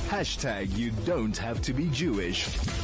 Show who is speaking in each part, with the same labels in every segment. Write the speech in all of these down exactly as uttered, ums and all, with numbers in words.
Speaker 1: Hashtag you don't have to be Jewish.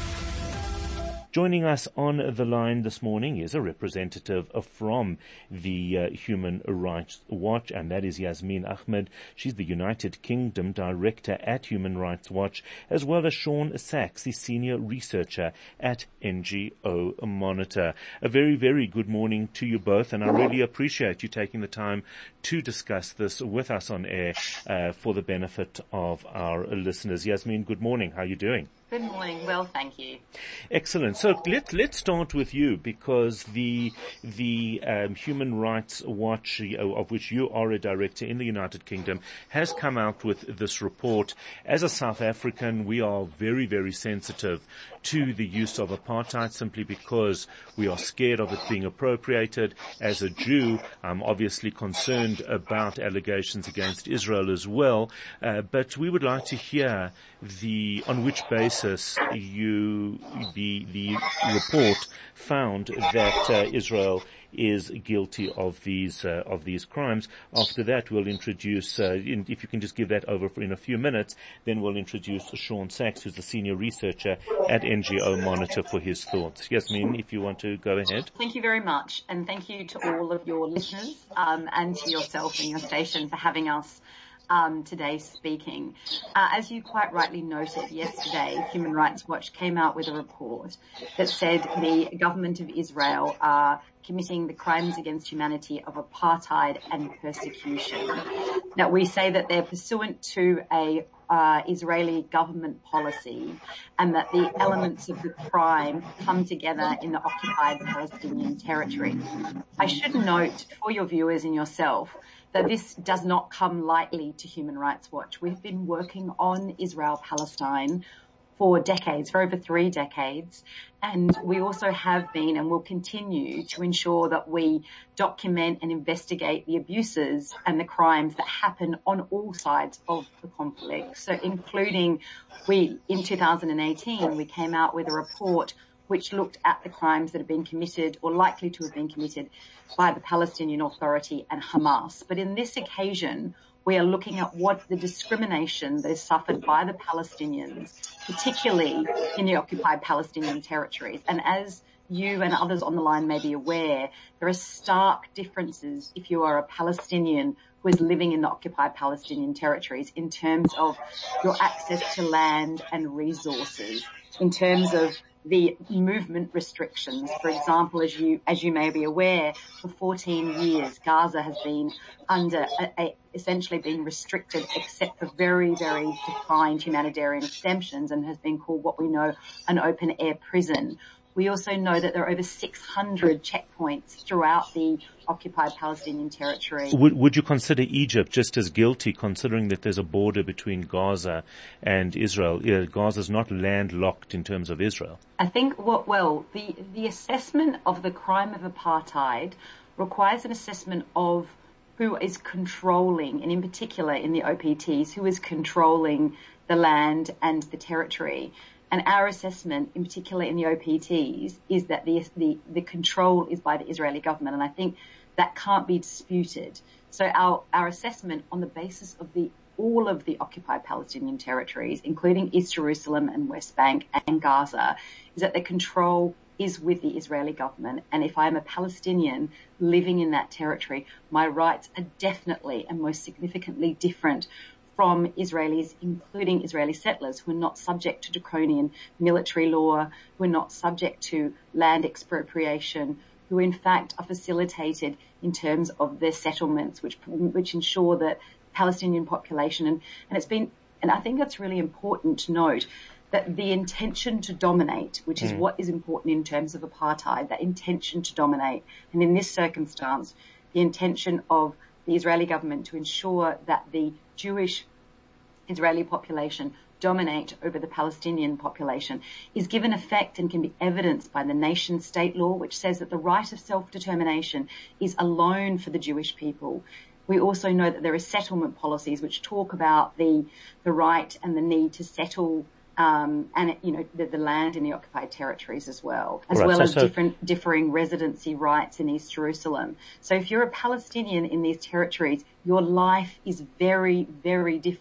Speaker 2: Joining us on the line this morning is a representative from the uh, Human Rights Watch, and that is Yasmin Ahmed. She's the United Kingdom Director at Human Rights Watch, as well as Sean Sachs, the Senior Researcher at N G O Monitor. A very, very good morning to you both, and I really appreciate you taking the time to discuss this with us on air uh, for the benefit of our listeners. Yasmin, good morning. How are you doing?
Speaker 3: Good morning. Well, thank you.
Speaker 2: Excellent. So let's let's start with you, because the the um, Human Rights Watch, of which you are a director in the United Kingdom, has come out with this report. As a South African, we are very, very sensitive to the use of apartheid, simply because we are scared of it being appropriated. As a Jew, I'm obviously concerned about allegations against Israel as well. Uh, but we would like to hear the on which basis you the the report found that uh, Israel is guilty of these uh, of these crimes. After that, we'll introduce, uh, in, if you can just give that over for in a few minutes, then we'll introduce Sean Sachs, who's the senior researcher at N G O Monitor, for his thoughts. Yasmin, if you want to go ahead.
Speaker 3: Thank you very much, and thank you to all of your listeners um, and to yourself and your station for having us Um, today speaking. Uh, as you quite rightly noted, yesterday Human Rights Watch came out with a report that said the government of Israel are committing the crimes against humanity of apartheid and persecution. Now, we say that they're pursuant to a uh, Israeli government policy, and that the elements of the crime come together in the occupied Palestinian territory. I should note for your viewers and yourself that this does not come lightly to Human Rights Watch. We've been working on Israel-Palestine for decades, for over three decades, and we also have been and will continue to ensure that we document and investigate the abuses and the crimes that happen on all sides of the conflict. So including, we, in two thousand eighteen, we came out with a report which looked at the crimes that have been committed or likely to have been committed by the Palestinian Authority and Hamas. But in this occasion, we are looking at what the discrimination that is suffered by the Palestinians, particularly in the occupied Palestinian territories. And as you and others on the line may be aware, there are stark differences if you are a Palestinian who is living in the occupied Palestinian territories in terms of your access to land and resources, in terms of the movement restrictions. For example, as you as you may be aware, for fourteen years, Gaza has been under a, a, essentially been restricted, except for very, very defined humanitarian exemptions, and has been called what we know an open air prison. We also know that there are over six hundred checkpoints throughout the occupied Palestinian territory.
Speaker 2: Would, would you consider Egypt just as guilty, considering that there's a border between Gaza and Israel? Yeah, Gaza's not landlocked in terms of Israel.
Speaker 3: I think, what, well, the, the assessment of the crime of apartheid requires an assessment of who is controlling, and in particular in the O P Ts, who is controlling the land and the territory. And our assessment, in particular in the O P Ts, is that the, the, the control is by the Israeli government. And I think that can't be disputed. So our, our assessment on the basis of the, all of the occupied Palestinian territories, including East Jerusalem and West Bank and Gaza, is that the control is with the Israeli government. And if I'm a Palestinian living in that territory, my rights are definitely and most significantly different from Israelis, including Israeli settlers, who are not subject to draconian military law, who are not subject to land expropriation, who in fact are facilitated in terms of their settlements, which which ensure that Palestinian population, and, and it's been, and I think that's really important to note, that the intention to dominate, which is mm. what is important in terms of apartheid, that intention to dominate, and in this circumstance, the intention of the Israeli government to ensure that the Jewish Israeli population dominate over the Palestinian population is given effect and can be evidenced by the nation state law, which says that the right of self-determination is alone for the Jewish people. We also know that there are settlement policies which talk about the the right and the need to settle um and you know the, the land in the occupied territories as well, as right, well so, as so different differing residency rights in East Jerusalem. So if you're a Palestinian in these territories, your life is very, very different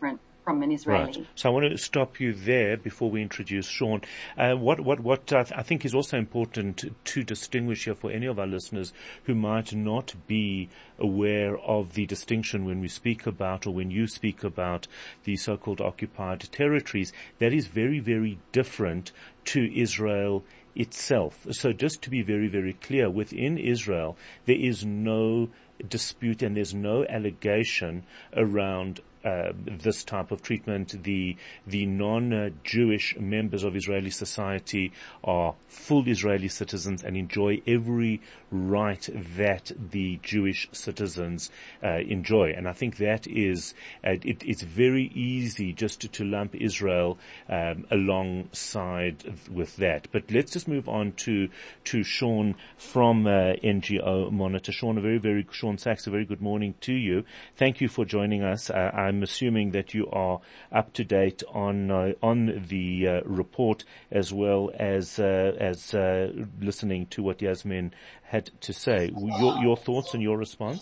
Speaker 3: from an Israeli.
Speaker 2: Right. So I want to stop you there before we introduce Sean. Uh, what what what I, th- I think is also important to, to distinguish here for any of our listeners who might not be aware of the distinction when we speak about, or when you speak about, the so-called occupied territories, that is very, very different to Israel itself. So just to be very, very clear, within Israel, there is no dispute and there's no allegation around Uh, this type of treatment. The the non-Jewish members of Israeli society are full Israeli citizens and enjoy every right that the Jewish citizens uh, enjoy. And I think that is, uh, it, it's very easy just to, to lump Israel um, alongside with that. But let's just move on to to Sean from uh, N G O Monitor. Sean, a very, very Sean Sachs, a very good morning to you. Thank you for joining us. Uh, I'm assuming that you are up to date on uh, on the uh, report, as well as uh, as uh, listening to what Yasmin had to say. Your, your thoughts and your response?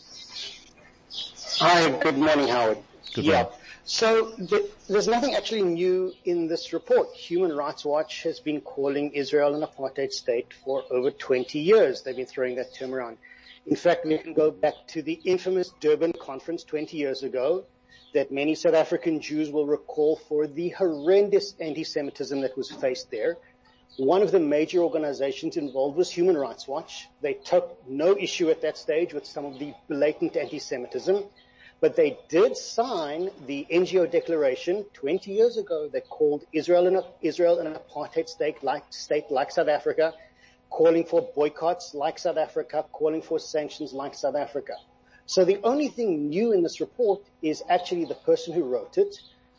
Speaker 4: Hi, good morning, Howard.
Speaker 2: Good
Speaker 4: yeah.
Speaker 2: morning.
Speaker 4: So th- there's nothing actually new in this report. Human Rights Watch has been calling Israel an apartheid state for over twenty years. They've been throwing that term around. In fact, we can go back to the infamous Durban conference twenty years ago that many South African Jews will recall for the horrendous anti-Semitism that was faced there. One of the major organizations involved was Human Rights Watch. They took no issue at that stage with some of the blatant anti-Semitism, but they did sign the N G O declaration twenty years ago that called Israel an, Israel an apartheid state like, state like South Africa, calling for boycotts like South Africa, calling for sanctions like South Africa. So the only thing new in this report is actually the person who wrote it,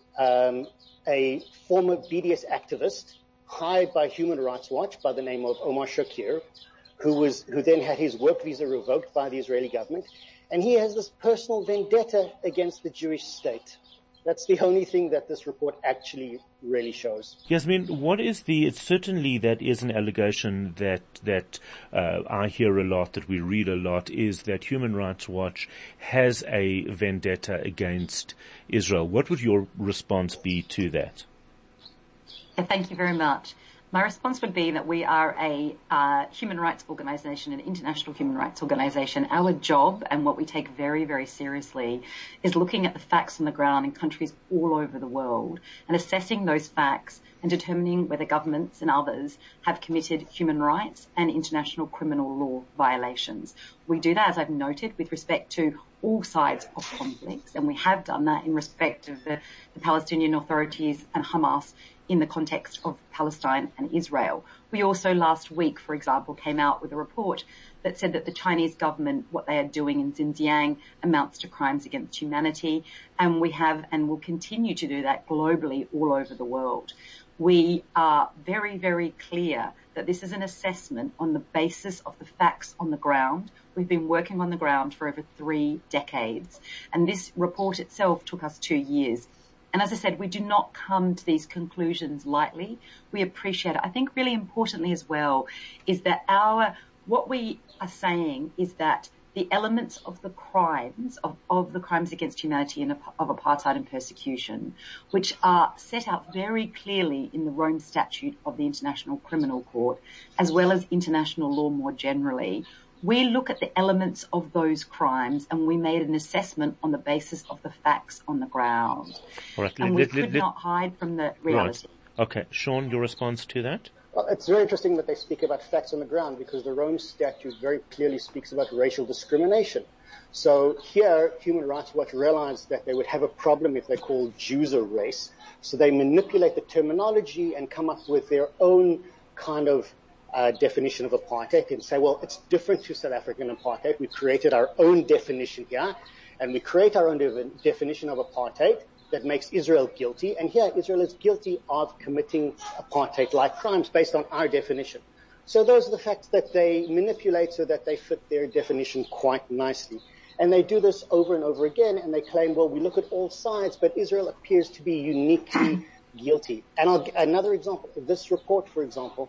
Speaker 4: um, a former B D S activist hired by Human Rights Watch by the name of Omar Shakir, who was who then had his work visa revoked by the Israeli government, and he has this personal vendetta against the Jewish state. That's the only thing that this report actually really shows.
Speaker 2: Yasmin, what is the, it's certainly that is an allegation that, that, uh, I hear a lot, that we read a lot, is that Human Rights Watch has a vendetta against Israel. What would your response be to that?
Speaker 3: Thank you very much. My response would be that we are a uh, human rights organization, an international human rights organization. Our job, and what we take very, very seriously, is looking at the facts on the ground in countries all over the world and assessing those facts and determining whether governments and others have committed human rights and international criminal law violations. We do that, as I've noted, with respect to all sides of conflicts, and we have done that in respect of the, the Palestinian authorities and Hamas in the context of Palestine and Israel. We also last week, for example, came out with a report that said that the Chinese government, what they are doing in Xinjiang, amounts to crimes against humanity, and we have and will continue to do that globally all over the world. We are very, very clear that this is an assessment on the basis of the facts on the ground. We've been working on the ground for over three decades, and this report itself took us two years. And as I said, we do not come to these conclusions lightly. We appreciate it. I think really importantly as well is that our, what we are saying is that the elements of the crimes, of, of the crimes against humanity and of, of apartheid and persecution, which are set out very clearly in the Rome Statute of the International Criminal Court, as well as international law more generally, we look at the elements of those crimes and we made an assessment on the basis of the facts on the ground.
Speaker 2: All right.
Speaker 3: And
Speaker 2: let,
Speaker 3: we
Speaker 2: let,
Speaker 3: could
Speaker 2: let,
Speaker 3: not hide from the reality.
Speaker 2: Right. Okay. Sean, your response to that?
Speaker 4: Well, it's very interesting that they speak about facts on the ground because the Rome Statute very clearly speaks about racial discrimination. So here, Human Rights Watch realized that they would have a problem if they called Jews a race. So they manipulate the terminology and come up with their own kind of Uh, definition of apartheid and say, well, it's different to South African apartheid. We created our own definition here, and we create our own de- definition of apartheid that makes Israel guilty. And here, Israel is guilty of committing apartheid-like crimes based on our definition. So those are the facts that they manipulate so that they fit their definition quite nicely. And they do this over and over again, and they claim, well, we look at all sides, but Israel appears to be uniquely guilty. And I'll, another example, this report, for example,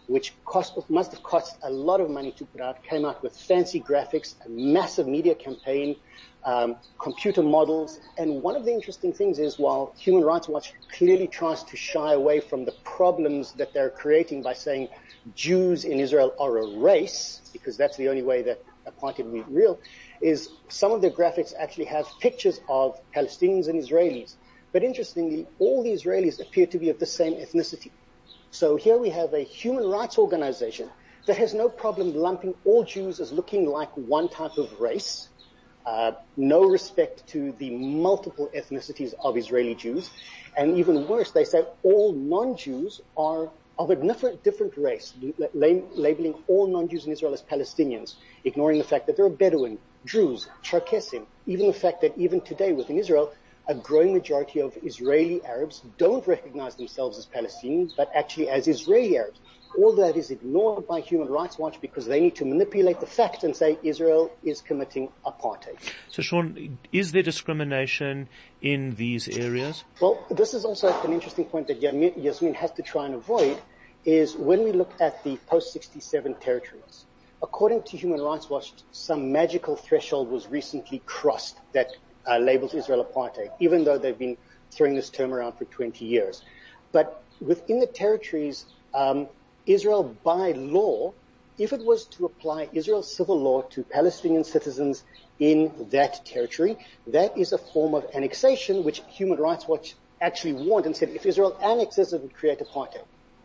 Speaker 4: which cost, must have cost a lot of money to put out, came out with fancy graphics, a massive media campaign, um, computer models. And one of the interesting things is, while Human Rights Watch clearly tries to shy away from the problems that they're creating by saying Jews in Israel are a race, because that's the only way that apartheid will be real, is some of their graphics actually have pictures of Palestinians and Israelis. But interestingly, all the Israelis appear to be of the same ethnicity. So here we have a human rights organization that has no problem lumping all Jews as looking like one type of race, uh, no respect to the multiple ethnicities of Israeli Jews, and even worse, they say all non-Jews are of a different, different race, labeling all non-Jews in Israel as Palestinians, ignoring the fact that there are Bedouin, Druze, Cherkessim, even the fact that even today within Israel, a growing majority of Israeli Arabs don't recognize themselves as Palestinians, but actually as Israeli Arabs. All that is ignored by Human Rights Watch because they need to manipulate the facts and say Israel is committing apartheid.
Speaker 2: So, Sean, is there discrimination in these areas?
Speaker 4: Well, this is also an interesting point that Yasmin has to try and avoid, is when we look at the post sixty-seven territories. According to Human Rights Watch, some magical threshold was recently crossed that uh, labels Israel apartheid, even though they've been throwing this term around for twenty years. But within the territories, um, Israel, by law, if it was to apply Israel's civil law to Palestinian citizens in that territory, that is a form of annexation, which Human Rights Watch actually warned and said if Israel annexes, it would create apartheid.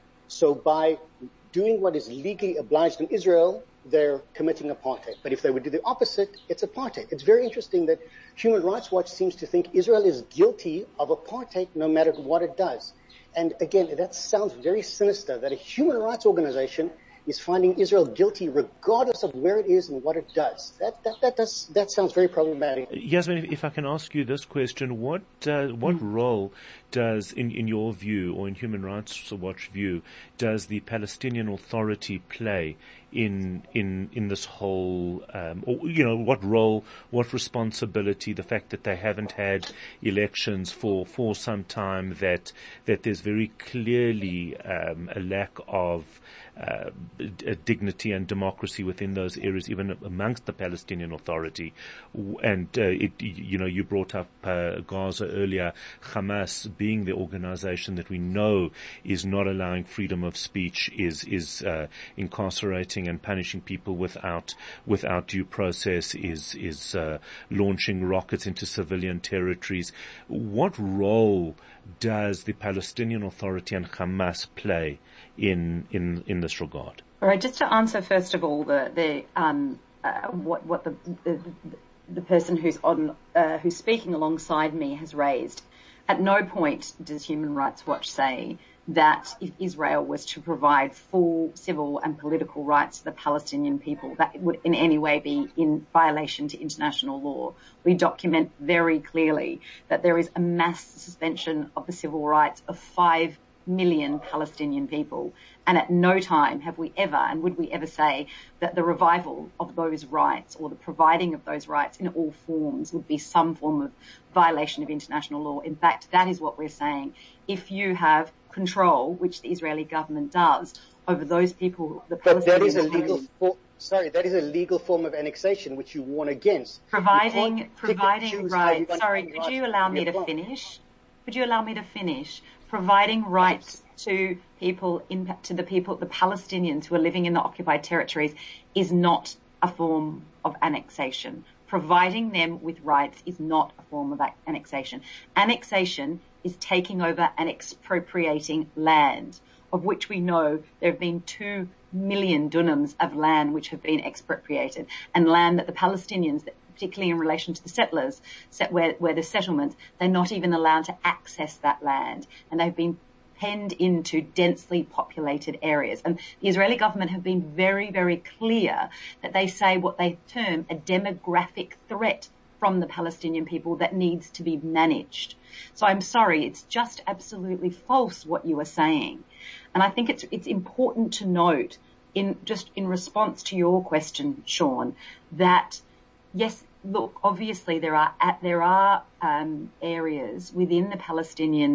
Speaker 4: So by doing what is legally obliged in Israel, they're committing apartheid. But if they would do the opposite, it's apartheid. It's very interesting that Human Rights Watch seems to think Israel is guilty of apartheid no matter what it does. And again, that sounds very sinister, that a human rights organization is finding Israel guilty regardless of where it is and what it does. That that that does that sounds very problematic.
Speaker 2: Yasmin, if I can ask you this question, what uh, what mm. role does, in, in your view, or in Human Rights Watch view, does the Palestinian Authority play in in in this whole, um, or you know, what role, what responsibility, the fact that they haven't had elections for for some time, that that there's very clearly um, a lack of Uh, dignity and democracy within those areas, even amongst the Palestinian Authority. And, uh, it, you know, you brought up uh, Gaza earlier, Hamas being the organization that we know is not allowing freedom of speech, is, is, uh, incarcerating and punishing people without, without due process, is, is, uh, launching rockets into civilian territories. What role does the Palestinian Authority and Hamas play in, in, in this regard?
Speaker 3: All right, just to answer first of all the, the, um, uh, what, what the, the, the person who's on, uh, who's speaking alongside me has raised. At no point does Human Rights Watch say that if Israel was to provide full civil and political rights to the Palestinian people, that would in any way be in violation to international law. We document very clearly that there is a mass suspension of the civil rights of five million Palestinian people. And at no time have we ever, and would we ever say, that the revival of those rights or the providing of those rights in all forms would be some form of violation of international law. In fact, that is what we're saying. If you have control, which the Israeli government does, over those people, the
Speaker 4: Palestinians... But that is a legal form, sorry, that is a legal form of annexation which you warn against.
Speaker 3: Providing, providing rights. Sorry, could you allow me to finish? Could you allow me to finish? Providing rights to people, in, to the people, the Palestinians who are living in the occupied territories is not a form of annexation. Providing them with rights is not a form of annexation. Annexation is taking over and expropriating land, of which we know there have been two million dunams of land which have been expropriated, and land that the Palestinians, particularly in relation to the settlers, where, where the settlements, they're not even allowed to access that land, and they've been penned into densely populated areas. And the Israeli government have been very, very clear that they say what they term a demographic threat from the Palestinian people that needs to be managed. So I'm sorry, it's just absolutely false what you are saying. And I think it's, it's important to note, in just in response to your question, Sean, that yes, look, obviously there are, there are, um, areas within the Palestinian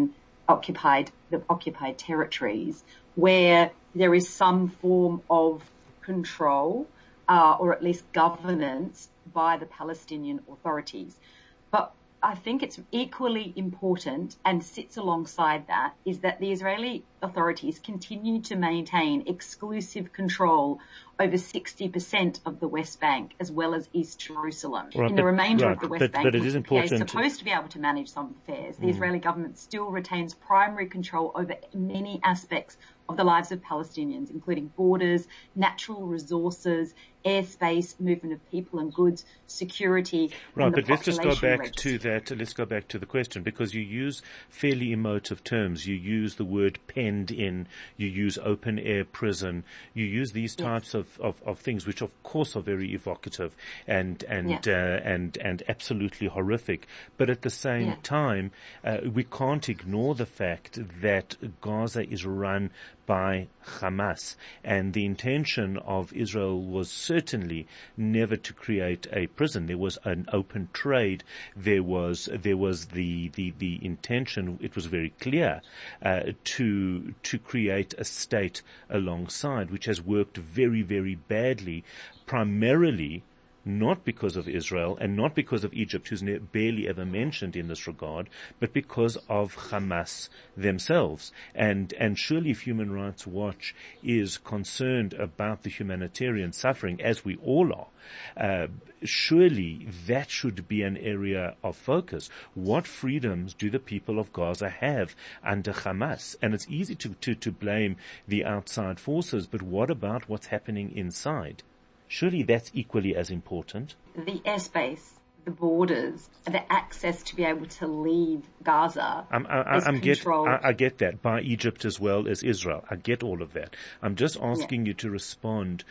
Speaker 3: occupied, the occupied territories, where there is some form of control, uh, or at least governance by the Palestinian authorities. But I think it's equally important, and sits alongside that, is that the Israeli authorities continue to maintain exclusive control over sixty percent of the West Bank, as well as East Jerusalem.
Speaker 2: Right,
Speaker 3: In the
Speaker 2: but,
Speaker 3: remainder
Speaker 2: right,
Speaker 3: of the West
Speaker 2: but,
Speaker 3: Bank,
Speaker 2: but it is important.
Speaker 3: they're supposed to be able to manage some affairs. The mm. Israeli government still retains primary control over many aspects of the lives of Palestinians, including borders, natural resources, airspace, movement of people and goods, security.
Speaker 2: Right,
Speaker 3: and the
Speaker 2: but let's just go back
Speaker 3: register.
Speaker 2: to that. Let's go back to the question, because you use fairly emotive terms. You use the word penned in. You use open air prison. You use these types yes. of, of, of things, which of course are very evocative and and yes. uh, and and absolutely horrific. But at the same yeah. time, uh, we can't ignore the fact that Gaza is run by Hamas, and the intention of Israel was certainly never to create a prison. There was an open trade. There was there was the the, the intention. It was very clear uh, to to create a state alongside, which has worked very very badly, primarily not because of Israel and not because of Egypt, who's ne- barely ever mentioned in this regard, but because of Hamas themselves. And, and surely if Human Rights Watch is concerned about the humanitarian suffering, as we all are, uh, surely that should be an area of focus. What freedoms do the people of Gaza have under Hamas? And it's easy to, to, to blame the outside forces, but what about what's happening inside? Surely that's equally as important.
Speaker 3: The airspace, the borders, the access to be able to leave Gaza
Speaker 2: I'm, I,
Speaker 3: is
Speaker 2: I'm
Speaker 3: controlled.
Speaker 2: Get, I, I get that, by Egypt as well as Israel. I get all of that. I'm just asking yeah. you to respond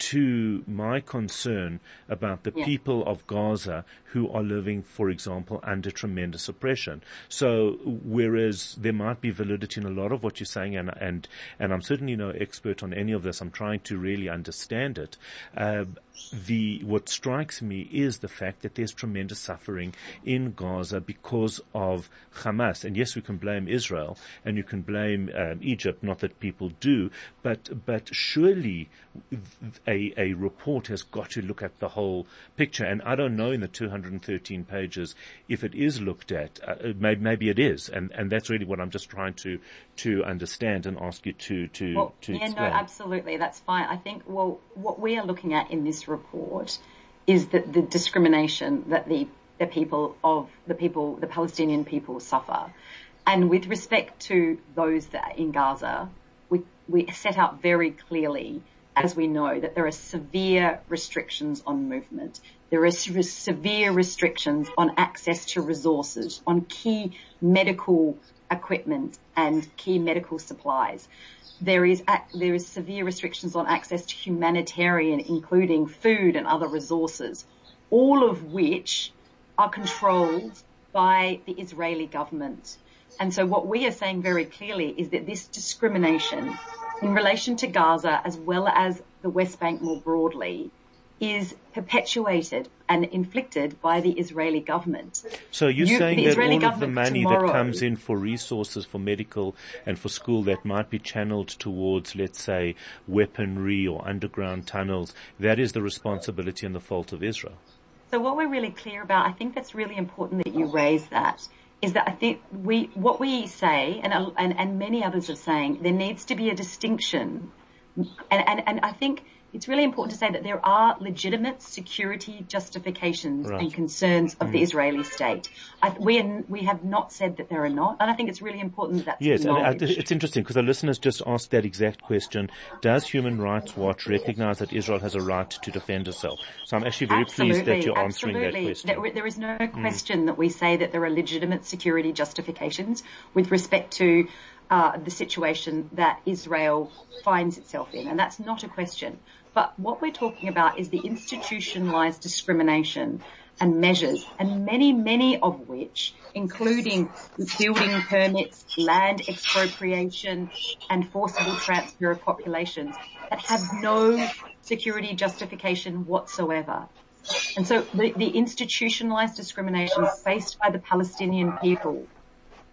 Speaker 2: to my concern about the yeah. people of Gaza who are living, for example, under tremendous oppression. So whereas there might be validity in a lot of what you're saying, and and, and I'm certainly no expert on any of this, I'm trying to really understand it. Uh, the what strikes me is the fact that there's tremendous suffering in Gaza because of Hamas. And yes, we can blame Israel and you can blame um, Egypt, not that people do, but but surely a, a report has got to look at the whole picture. And I don't know in the two hundred thirteen pages if it is looked at. Uh, maybe, maybe it is, and and that's really what I'm just trying to to understand and ask you to to
Speaker 3: well,
Speaker 2: to
Speaker 3: yeah,
Speaker 2: explain.
Speaker 3: no, absolutely, that's fine. I think well, what we are looking at in this report is that the discrimination that the the people of the people, the Palestinian people, suffer, and with respect to those that are in Gaza, we we set out very clearly, as we know, that there are severe restrictions on movement. There are severe restrictions on access to resources, on key medical equipment and key medical supplies. There is there is severe restrictions on access to humanitarian, including food and other resources, all of which are controlled by the Israeli government. And so what we are saying very clearly is that this discrimination in relation to Gaza, as well as the West Bank more broadly, is perpetuated and inflicted by the Israeli government.
Speaker 2: So you're
Speaker 3: you,
Speaker 2: saying that
Speaker 3: Israeli
Speaker 2: all of the money
Speaker 3: tomorrow,
Speaker 2: that comes in for resources, for medical and for school, that might be channeled towards, let's say, weaponry or underground tunnels, that is the responsibility and the fault of Israel?
Speaker 3: So what we're really clear about, I think that's really important that you raise that, is that I think we, what we say, and, and, and many others are saying, there needs to be a distinction. And, and, and I think it's really important to say that there are legitimate security justifications right. and concerns of mm. the Israeli state. I, we, are, we have not said that there are not, and I think it's really important that that's
Speaker 2: Yes, and I,
Speaker 3: acknowledged.
Speaker 2: it's interesting because the listeners just asked that exact question. Does Human Rights Watch recognize that Israel has a right to defend itself? So I'm actually very
Speaker 3: absolutely,
Speaker 2: pleased that you're answering
Speaker 3: absolutely.
Speaker 2: that question.
Speaker 3: There, there is no question mm. that we say that there are legitimate security justifications with respect to uh, the situation that Israel finds itself in, and that's not a question. But what we're talking about is the institutionalized discrimination and measures, and many, many of which, including building permits, land expropriation, and forcible transfer of populations, that have no security justification whatsoever. And so the, the institutionalized discrimination faced by the Palestinian people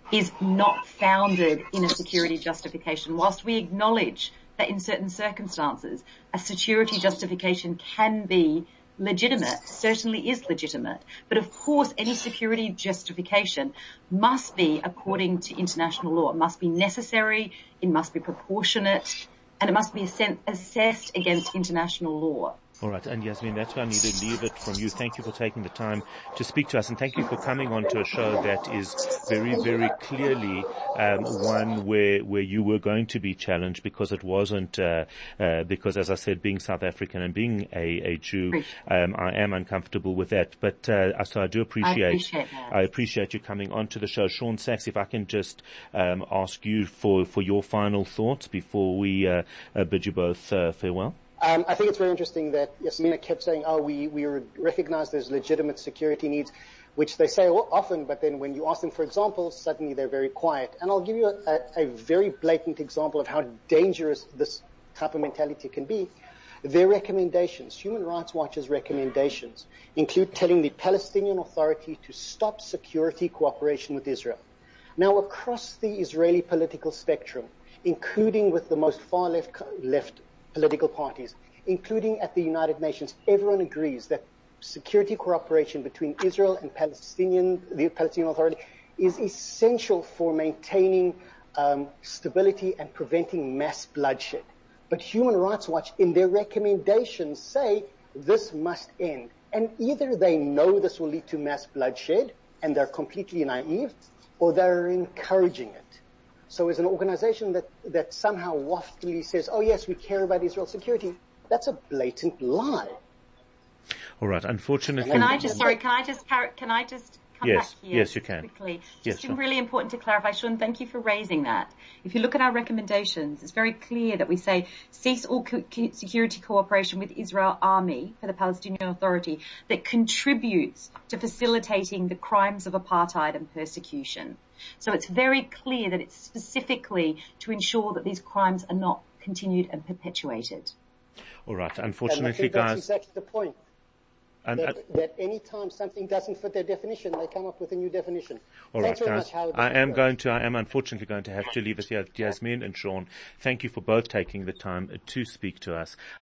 Speaker 3: is not founded in a security justification. Whilst we acknowledge that in certain circumstances a security justification can be legitimate, certainly is legitimate, but of course any security justification must be according to international law. It must be necessary, it must be proportionate, and it must be assessed against international law.
Speaker 2: All right, and Yasmin, that's where I need to leave it from you. Thank you for taking the time to speak to us, and thank you for coming on to a show that is very, very clearly um, one where where you were going to be challenged, because it wasn't, uh, uh, because as I said, being South African and being a, a Jew, um, I am uncomfortable with that. But uh, so I do appreciate,
Speaker 3: I appreciate that.
Speaker 2: I appreciate you coming on to the show. Shaun Sachs, if I can just um, ask you for, for your final thoughts before we uh, uh, bid you both uh, farewell.
Speaker 4: Um, I think it's very interesting that Yasmina kept saying, oh, we, we recognize there's legitimate security needs, which they say often, but then when you ask them for examples, suddenly they're very quiet. And I'll give you a, a, a very blatant example of how dangerous this type of mentality can be. Their recommendations, Human Rights Watch's recommendations, include telling the Palestinian Authority to stop security cooperation with Israel. Now, across the Israeli political spectrum, including with the most far left, left political parties, including at the United Nations, everyone agrees that security cooperation between Israel and Palestinian, the Palestinian Authority is essential for maintaining um, stability and preventing mass bloodshed. But Human Rights Watch, in their recommendations, say this must end. And either they know this will lead to mass bloodshed and they're completely naive, or they're encouraging it. So as an organization that, that somehow waftily says, oh yes, we care about Israel's security, that's a blatant lie.
Speaker 2: All right. Unfortunately,
Speaker 3: can I just sorry? Can I just can I just come
Speaker 2: yes,
Speaker 3: back here?
Speaker 2: Yes, you can.
Speaker 3: Quickly,
Speaker 2: yes,
Speaker 3: just
Speaker 2: sure.
Speaker 3: really important to clarify, Shaun. Thank you for raising that. If you look at our recommendations, it's very clear that we say cease all co- security cooperation with Israel Army for the Palestinian Authority that contributes to facilitating the crimes of apartheid and persecution. So it's very clear that it's specifically to ensure that these crimes are not continued and perpetuated.
Speaker 2: All right. Unfortunately,
Speaker 4: and I think
Speaker 2: guys.
Speaker 4: That's exactly the point.
Speaker 2: And,
Speaker 4: that,
Speaker 2: uh,
Speaker 4: that any time something doesn't fit their definition, they come up with a new definition.
Speaker 2: All
Speaker 4: Thanks
Speaker 2: right,
Speaker 4: very
Speaker 2: guys.
Speaker 4: much, Howard.
Speaker 2: I am going to, I am unfortunately going to have to leave it here. Yasmin and Shaun, thank you for both taking the time to speak to us.